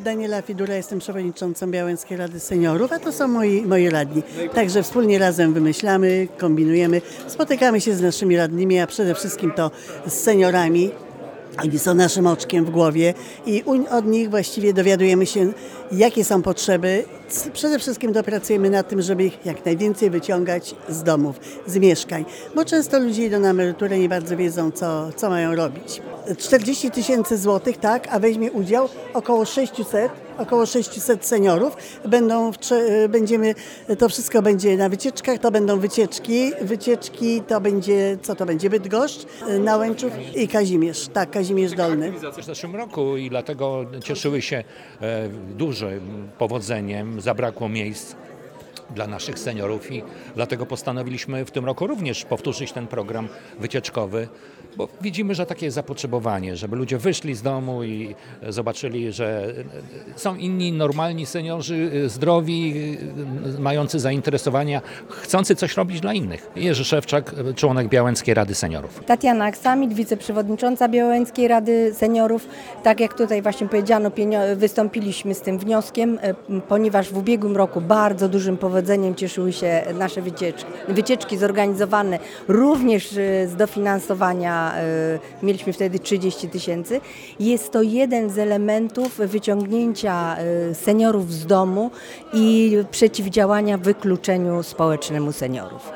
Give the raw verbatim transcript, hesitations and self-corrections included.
Daniela Fidura, jestem przewodniczącą Białęckiej Rady Seniorów, a to są moi, moi radni. Także wspólnie razem wymyślamy, kombinujemy, spotykamy się z naszymi radnymi, a przede wszystkim to z seniorami. Oni są naszym oczkiem w głowie i od nich właściwie dowiadujemy się, jakie są potrzeby. Przede wszystkim dopracujemy nad tym, żeby ich jak najwięcej wyciągać z domów, z mieszkań, bo często ludzie idą na emeryturę i nie bardzo wiedzą, co, co mają robić. czterdzieści tysięcy złotych, tak, a weźmie udział około sześćset, około sześćset seniorów. Będą w, będziemy, to wszystko będzie na wycieczkach, to będą wycieczki. Wycieczki to będzie, co to będzie? Bydgoszcz, Nałęczów i Kazimierz. Tak, Kazimierz Dolny. W zeszłym roku i dlatego cieszyły się e, dużym powodzeniem, zabrakło miejsc dla naszych seniorów i dlatego postanowiliśmy w tym roku również powtórzyć ten program wycieczkowy, bo widzimy, że takie jest zapotrzebowanie, żeby ludzie wyszli z domu i zobaczyli, że są inni normalni seniorzy, zdrowi, mający zainteresowania, chcący coś robić dla innych. Jerzy Szewczak, członek Białęckiej Rady Seniorów. Tatiana Aksamit, wiceprzewodnicząca Białęckiej Rady Seniorów. Tak jak tutaj właśnie powiedziano, wystąpiliśmy z tym wnioskiem, ponieważ w ubiegłym roku bardzo dużym powodzeniem cieszyły się nasze wycieczki, wycieczki zorganizowane również z dofinansowania. Mieliśmy wtedy trzydzieści tysięcy. Jest to jeden z elementów wyciągnięcia seniorów z domu i przeciwdziałania wykluczeniu społecznemu seniorów.